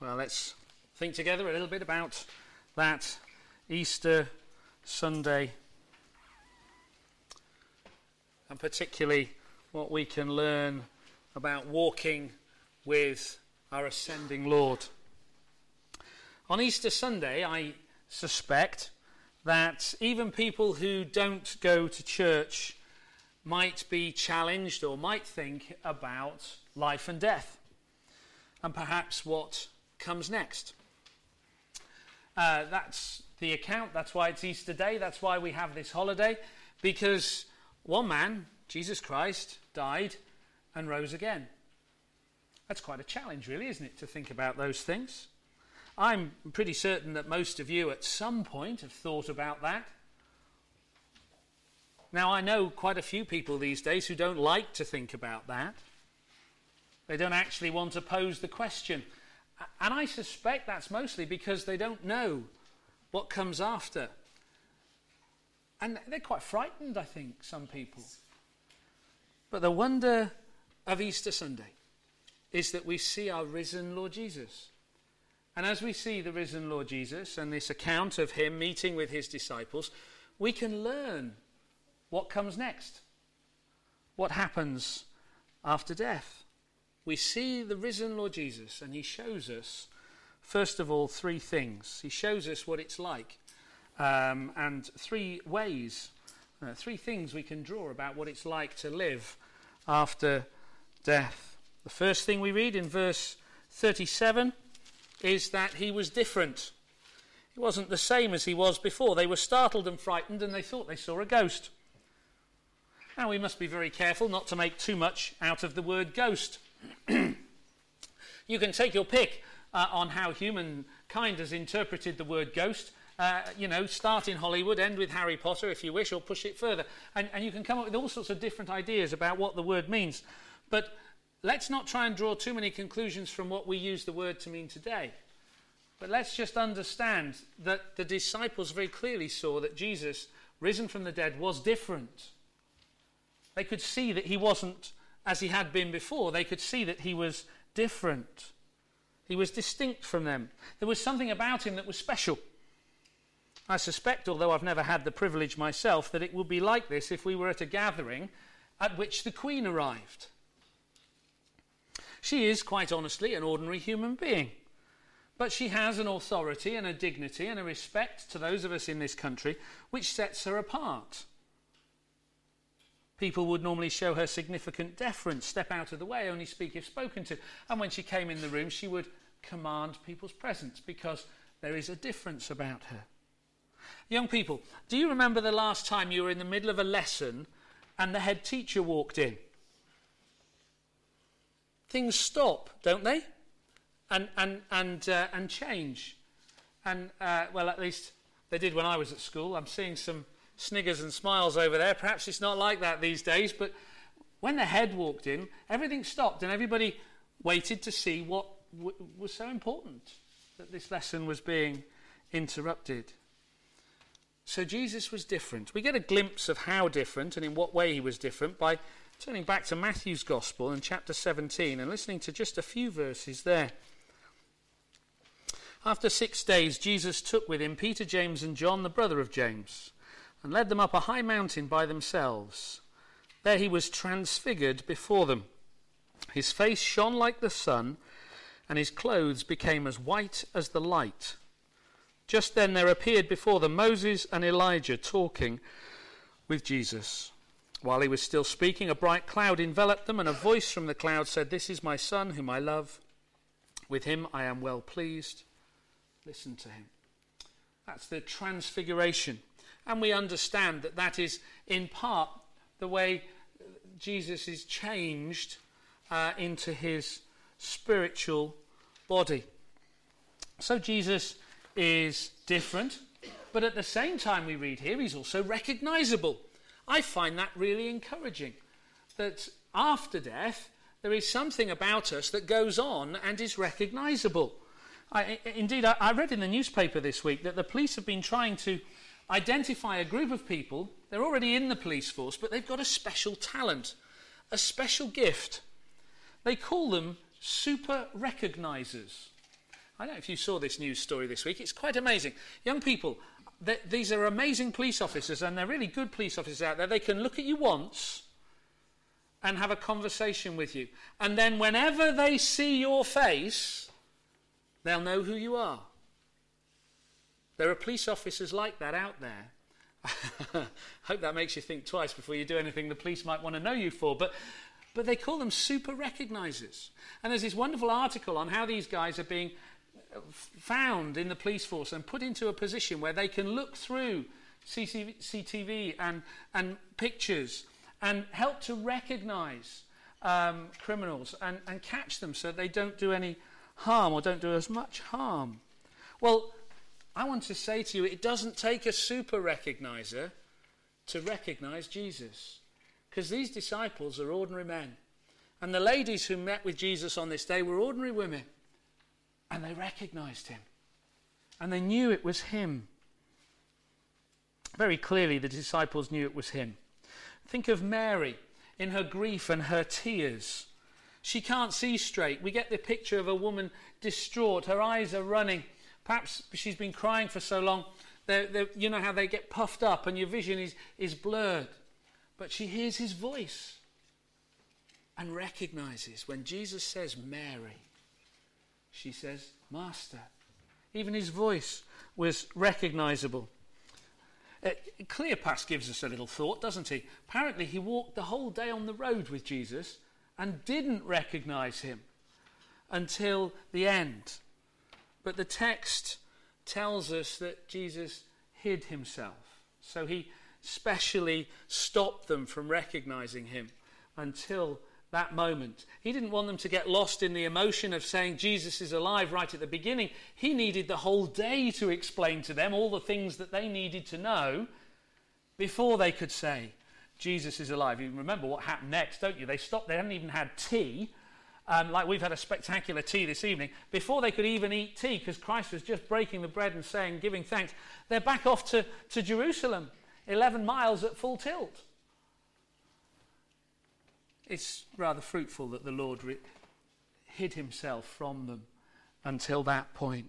Well, let's think together a little bit about that Easter Sunday, and particularly what we can learn about walking with our ascending Lord. On Easter Sunday, I suspect that even people who don't go to church might be challenged or might think about life and death, and perhaps what comes next. That's the account. That's why it's Easter Day. That's why we have this holiday, because one man, Jesus Christ, died and rose again. That's quite a challenge, really, isn't it, to think about those things? I'm pretty certain that most of you at some point have thought about that. Now, I know quite a few people these days who don't like to think about that. They don't actually want to pose the question. And I suspect that's mostly because they don't know what comes after. And they're quite frightened, I think, some people. But the wonder of Easter Sunday is that we see our risen Lord Jesus. And as we see the risen Lord Jesus and this account of him meeting with his disciples, we can learn what comes next, what happens after death. We see the risen Lord Jesus, and he shows us, first of all, three things. He shows us what it's like, and three ways, three things we can draw about what it's like to live after death. The first thing we read in verse 37 is that he was different. He wasn't the same as he was before. They were startled and frightened, and they thought they saw a ghost. Now, we must be very careful not to make too much out of the word ghost. You can take your pick on how humankind has interpreted the word ghost. Start in Hollywood, end with Harry Potter if you wish, or push it further. And you can come up with all sorts of different ideas about what the word means. But let's not try and draw too many conclusions from what we use the word to mean today. But let's just understand that the disciples very clearly saw that Jesus, risen from the dead, was different. They could see that he wasn't as he had been before. They could see that he was different. He was distinct from them. There was something about him that was special. I suspect, although I've never had the privilege myself, that it would be like this if we were at a gathering at which the Queen arrived. She is, quite honestly, an ordinary human being. But she has an authority and a dignity and a respect to those of us in this country which sets her apart. People would normally show her significant deference, step out of the way, only speak if spoken to. And when she came in the room, she would command people's presence because there is a difference about her. Young people, do you remember the last time you were in the middle of a lesson and the head teacher walked in? Things stop, don't they? And change. And at least they did when I was at school. I'm seeing some sniggers and smiles over there. Perhaps it's not like that these days, but when the head walked in, everything stopped and everybody waited to see what was so important, that this lesson was being interrupted. So Jesus was different. We get a glimpse of how different and in what way he was different by turning back to Matthew's Gospel in chapter 17 and listening to just a few verses there. After 6 days, Jesus took with him Peter, James and John, the brother of James, and led them up a high mountain by themselves. There he was transfigured before them. His face shone like the sun, and his clothes became as white as the light. Just then there appeared before them Moses and Elijah talking with Jesus. While he was still speaking, a bright cloud enveloped them, and a voice from the cloud said, "This is my son whom I love. With him I am well pleased. Listen to him." That's the transfiguration. And we understand that that is in part the way Jesus is changed into his spiritual body. So Jesus is different, but at the same time we read here he's also recognizable. I find that really encouraging, that after death there is something about us that goes on and is recognizable. I read in the newspaper this week that the police have been trying to identify a group of people. They're already in the police force, but they've got a special talent, a special gift. They call them super recognizers. I don't know if you saw this news story this week. It's quite amazing. Young people, these are amazing police officers, and they're really good police officers out there. They can look at you once and have a conversation with you. And then whenever they see your face, they'll know who you are. There are police officers like that out there. Hope that makes you think twice before you do anything the police might want to know you for. But they call them super recognizers. And there's this wonderful article on how these guys are being found in the police force and put into a position where they can look through CCTV and pictures and help to recognize criminals and catch them so they don't do any harm or don't do as much harm. Well, I want to say to you, it doesn't take a super recognizer to recognize Jesus, because these disciples are ordinary men. And the ladies who met with Jesus on this day were ordinary women. And they recognized him. And they knew it was him. Very clearly, the disciples knew it was him. Think of Mary in her grief and her tears. She can't see straight. We get the picture of a woman distraught. Her eyes are running. Perhaps she's been crying for so long. You know how they get puffed up and your vision is blurred. But she hears his voice and recognizes when Jesus says, Mary, she says, Master. Even his voice was recognizable. Cleopas gives us a little thought, doesn't he? Apparently he walked the whole day on the road with Jesus and didn't recognize him until the end. But the text tells us that Jesus hid himself. So he specially stopped them from recognizing him until that moment. He didn't want them to get lost in the emotion of saying Jesus is alive right at the beginning. He needed the whole day to explain to them all the things that they needed to know before they could say Jesus is alive. You remember what happened next, don't you? They stopped. They hadn't even had tea. Like we've had a spectacular tea this evening, before they could even eat tea, because Christ was just breaking the bread and saying, giving thanks, they're back off to Jerusalem, 11 miles at full tilt. It's rather fruitful that the Lord hid himself from them until that point.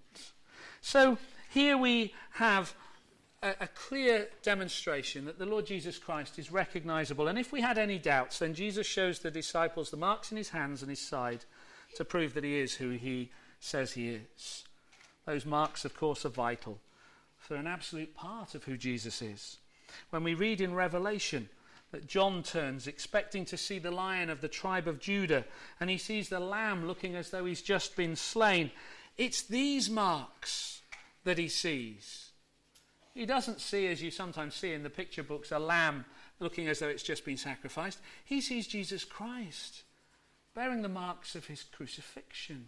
So here we have a clear demonstration that the Lord Jesus Christ is recognizable. And if we had any doubts, then Jesus shows the disciples the marks in his hands and his side to prove that he is who he says he is. Those marks, of course, are vital for an absolute part of who Jesus is. When we read in Revelation that John turns expecting to see the Lion of the tribe of Judah, and he sees the Lamb looking as though he's just been slain, it's these marks that he sees. He doesn't see, as you sometimes see in the picture books, a lamb looking as though it's just been sacrificed. He sees Jesus Christ bearing the marks of his crucifixion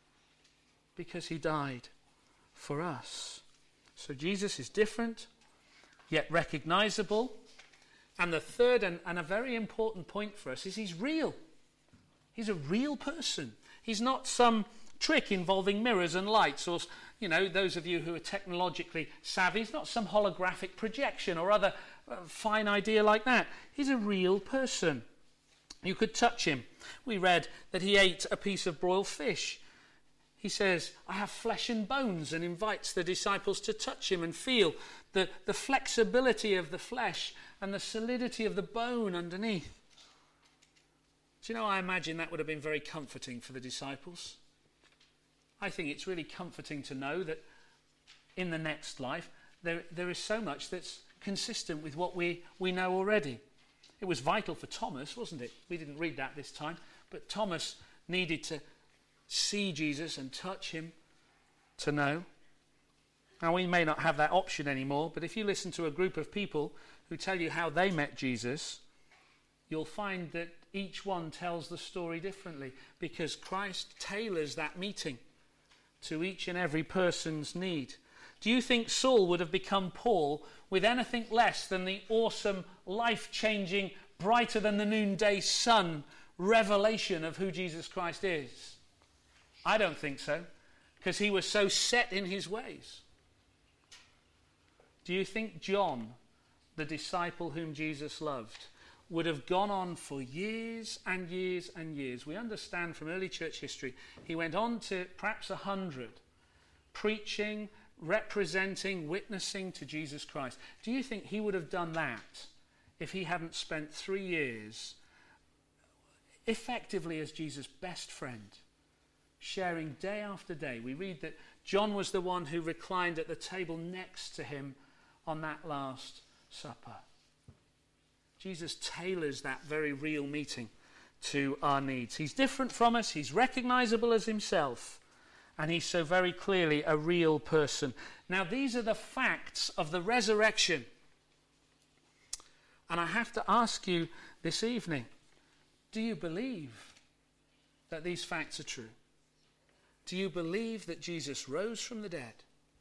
because he died for us. So Jesus is different, yet recognizable. And the third and a very important point for us is he's real. He's a real person. He's not some trick involving mirrors and lights, or, you know, those of you who are technologically savvy, he's not some holographic projection or other fine idea like that. He's a real person. You could touch him. We read that he ate a piece of broiled fish. He says, I have flesh and bones, and invites the disciples to touch him and feel the flexibility of the flesh and the solidity of the bone underneath. Do you know, I imagine that would have been very comforting for the disciples. I think it's really comforting to know that in the next life there is so much that's consistent with what we know already. It was vital for Thomas, wasn't it? We didn't read that this time, but Thomas needed to see Jesus and touch him to know. Now, we may not have that option anymore, but if you listen to a group of people who tell you how they met Jesus, you'll find that each one tells the story differently, because Christ tailors that meeting to each and every person's need. Do you think Saul would have become Paul with anything less than the awesome, life-changing, brighter than the noonday sun revelation of who Jesus Christ is? I don't think so, because he was so set in his ways. Do you think John, the disciple whom Jesus loved, would have gone on for years and years and years? We understand from early church history he went on to perhaps 100, preaching, representing, witnessing to Jesus Christ. Do you think he would have done that if he hadn't spent 3 years effectively as Jesus' best friend, sharing day after day? We read that John was the one who reclined at the table next to him on that Last Supper. Jesus tailors that very real meeting to our needs. He's different from us, he's recognizable as himself, and he's so very clearly a real person. Now, these are the facts of the resurrection. And I have to ask you this evening, do you believe that these facts are true? Do you believe that Jesus rose from the dead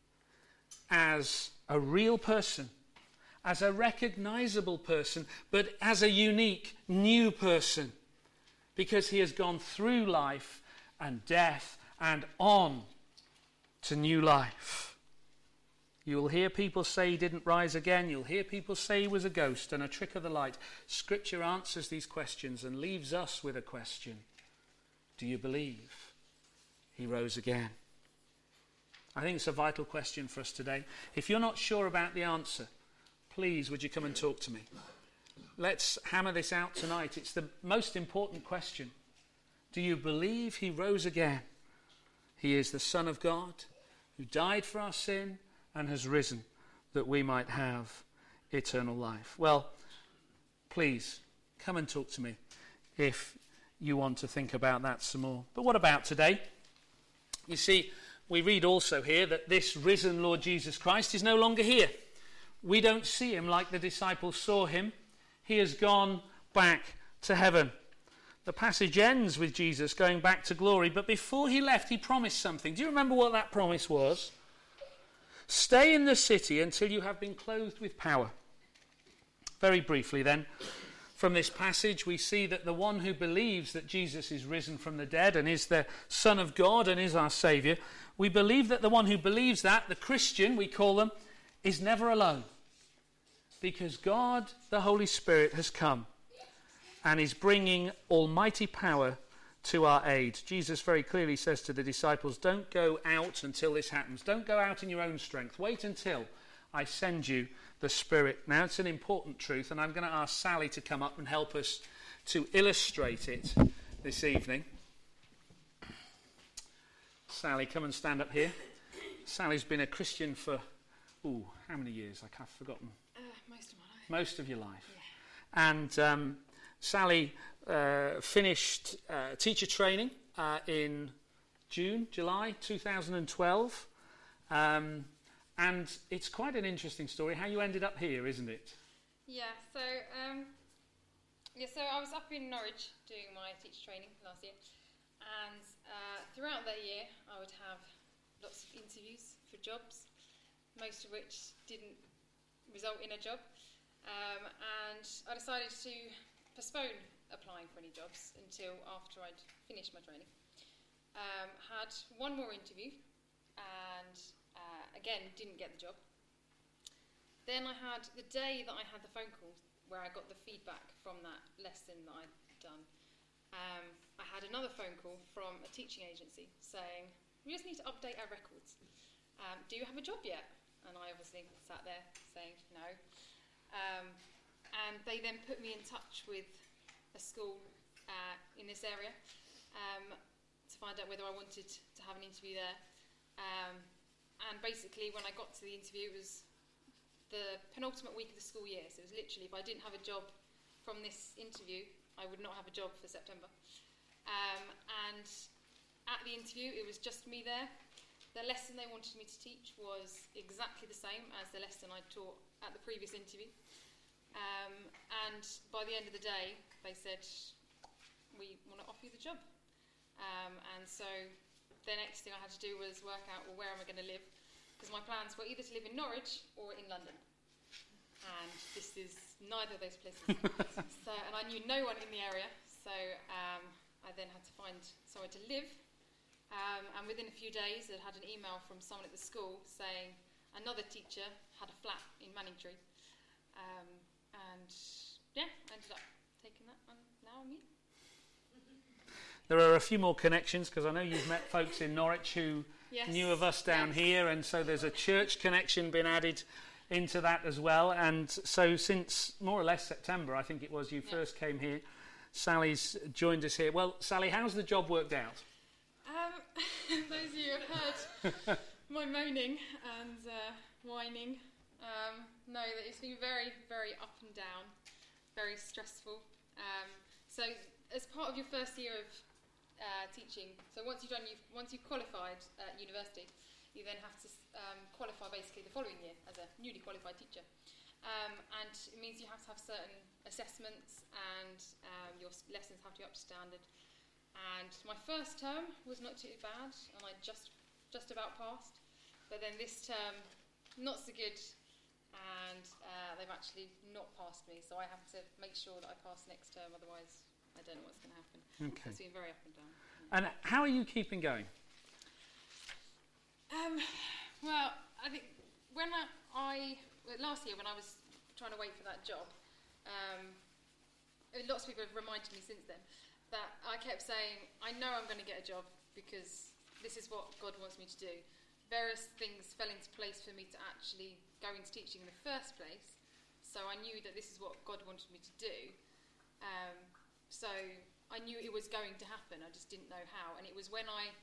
as a real person, as a recognizable person, but as a unique, new person, because he has gone through life and death and on to new life? You'll hear people say he didn't rise again. You'll hear people say he was a ghost and a trick of the light. Scripture answers these questions and leaves us with a question. Do you believe he rose again? I think it's a vital question for us today. If you're not sure about the answer, please would you come and talk to me? Let's hammer this out tonight. It's the most important question. Do you believe he rose again? He is the Son of God who died for our sin and has risen that we might have eternal life. Well, please come and talk to me if you want to think about that some more. But what about today? You see, we read also here that this risen Lord Jesus Christ is no longer here. We don't see him like the disciples saw him. He has gone back to heaven. The passage ends with Jesus going back to glory, but before he left, he promised something. Do you remember what that promise was? Stay in the city until you have been clothed with power. Very briefly then, from this passage, we see that the one who believes that Jesus is risen from the dead and is the Son of God and is our Saviour, we believe that the one who believes that, the Christian, we call them, is never alone. Because God, the Holy Spirit, has come and is bringing almighty power to our aid. Jesus very clearly says to the disciples, don't go out until this happens. Don't go out in your own strength. Wait until I send you the Spirit. Now, it's an important truth, and I'm going to ask Sally to come up and help us to illustrate it this evening. Sally, come and stand up here. Sally's been a Christian for, how many years? I've forgotten. Most of my life. Most of your life. Yeah. And Sally finished teacher training in July 2012. And it's quite an interesting story how you ended up here, isn't it? Yeah, so I was up in Norwich doing my teacher training last year. And throughout that year, I would have lots of interviews for jobs, most of which didn't result in a job. And I decided to postpone applying for any jobs until after I'd finished my training. Had one more interview and again didn't get the job. Then I had the day that I had the phone call where I got the feedback from that lesson that I'd done. I had another phone call from a teaching agency saying, we just need to update our records. Do you have a job yet? And I obviously sat there saying no. And they then put me in touch with a school in this area to find out whether I wanted to have an interview there. And basically, when I got to the interview, it was the penultimate week of the school year. So it was literally, if I didn't have a job from this interview, I would not have a job for September. And at the interview, it was just me there. The lesson they wanted me to teach was exactly the same as the lesson I taught at the previous interview. And by the end of the day, they said, we want to offer you the job. And so the next thing I had to do was work out, well, where am I going to live? Because my plans were either to live in Norwich or in London. And this is neither of those places. And I knew no one in the area, so I then had to find somewhere to live. And within a few days, I'd had an email from someone at the school saying another teacher had a flat in Manningtree. I ended up taking that, and now I'm here. There are a few more connections, because I know you've met folks in Norwich who Yes. knew of us down here, and so there's a church connection been added into that as well. And so since more or less September, I think it was, you first came here, Sally's joined us here. Well, Sally, how's the job worked out? Those of you who have heard my moaning and whining know that it's been very, very up and down, very stressful. So as part of your first year of teaching, so once you've qualified at university, you then have to qualify basically the following year as a newly qualified teacher. And it means you have to have certain assessments, and your lessons have to be up to standard. And my first term was not too bad, and I just about passed. But then this term, not so good, and they've actually not passed me. So I have to make sure that I pass next term, otherwise I don't know what's going to happen. Okay. It's been very up and down. And how are you keeping going? Well, I think last year when I was trying to wait for that job, lots of people have reminded me since then that I kept saying, I know I'm going to get a job because this is what God wants me to do. Various things fell into place for me to actually go into teaching in the first place, so I knew that this is what God wanted me to do. So I knew it was going to happen, I just didn't know how. And it was when I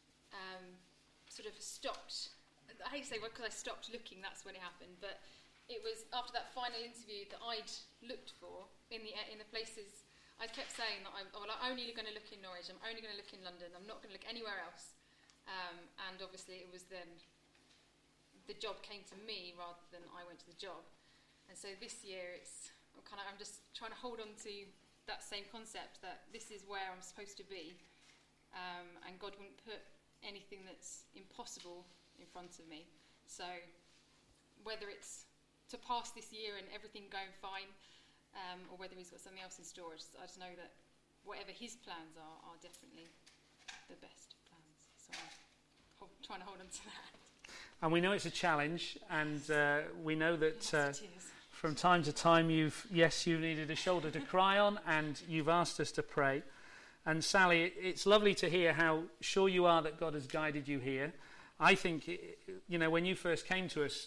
sort of stopped, I hate to say because I stopped looking, that's when it happened, but it was after that final interview that I'd looked for in the places. I kept saying that I'm only going to look in Norwich, I'm only going to look in London, I'm not going to look anywhere else. And obviously it was then the job came to me rather than I went to the job. And so this year I'm just trying to hold on to that same concept that this is where I'm supposed to be, and God wouldn't put anything that's impossible in front of me. So whether it's to pass this year and everything going fine, or whether he's got something else in store, I just know that whatever his plans are definitely the best plans. So I'm trying to hold on to that. And we know it's a challenge, and we know that from time to time you've needed a shoulder to cry on, and you've asked us to pray. And Sally, it's lovely to hear how sure you are that God has guided you here. I think, when you first came to us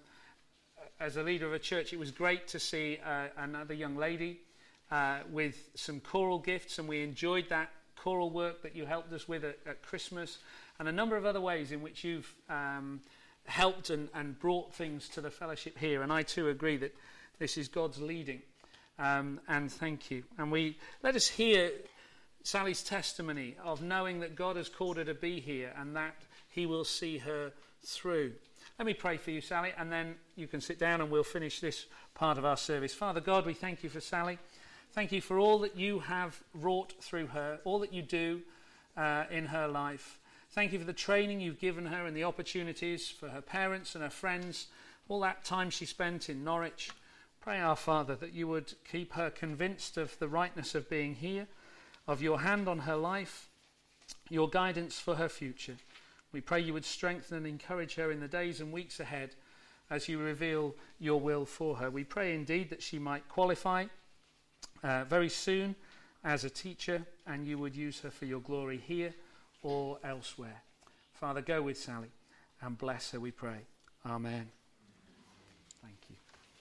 as a leader of a church, it was great to see another young lady with some choral gifts, and we enjoyed that choral work that you helped us with at Christmas, and a number of other ways in which you've helped and brought things to the fellowship here. And I too agree that this is God's leading, and thank you. And let us hear Sally's testimony of knowing that God has called her to be here and that he will see her through. Let me pray for you, Sally, and then you can sit down and we'll finish this part of our service. Father God, we thank you for Sally. Thank you for all that you have wrought through her, all that you do in her life. Thank you for the training you've given her and the opportunities for her parents and her friends, all that time she spent in Norwich. Pray, our Father, that you would keep her convinced of the rightness of being here, of your hand on her life, your guidance for her future. We pray you would strengthen and encourage her in the days and weeks ahead as you reveal your will for her. We pray indeed that she might qualify very soon as a teacher, and you would use her for your glory here or elsewhere. Father, go with Sally and bless her, we pray. Amen. Thank you.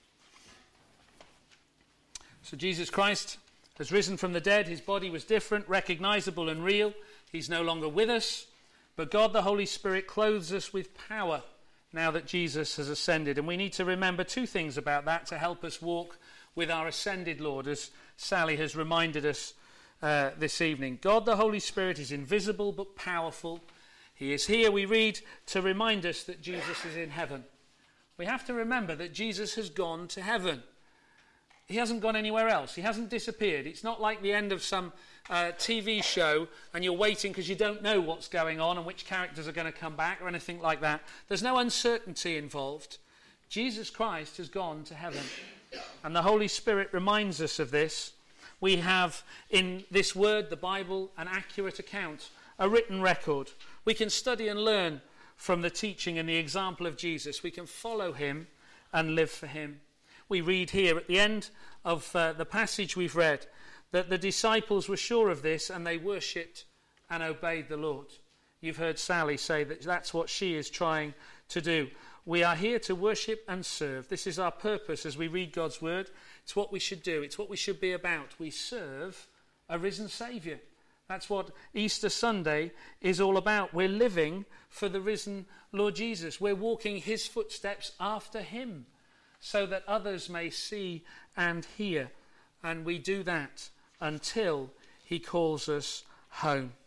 So Jesus Christ has risen from the dead. His body was different, recognizable and real. He's no longer with us, but God the Holy Spirit clothes us with power now that Jesus has ascended. And we need to remember two things about that to help us walk with our ascended Lord, as Sally has reminded us this evening. God the Holy Spirit is invisible but powerful. He is here, we read, to remind us that Jesus is in heaven. We have to remember that Jesus has gone to heaven. He hasn't gone anywhere else. He hasn't disappeared. It's not like the end of some TV show and you're waiting because you don't know what's going on and which characters are going to come back or anything like that. There's no uncertainty involved. Jesus Christ has gone to heaven. And the Holy Spirit reminds us of this. We have in this word, the Bible, an accurate account, a written record. We can study and learn from the teaching and the example of Jesus. We can follow him and live for him. We read here at the end of the passage we've read that the disciples were sure of this and they worshipped and obeyed the Lord. You've heard Sally say that that's what she is trying to do. We are here to worship and serve. This is our purpose as we read God's word. It's what we should do. It's what we should be about. We serve a risen Saviour. That's what Easter Sunday is all about. We're living for the risen Lord Jesus. We're walking his footsteps after him so that others may see and hear. And we do that until he calls us home.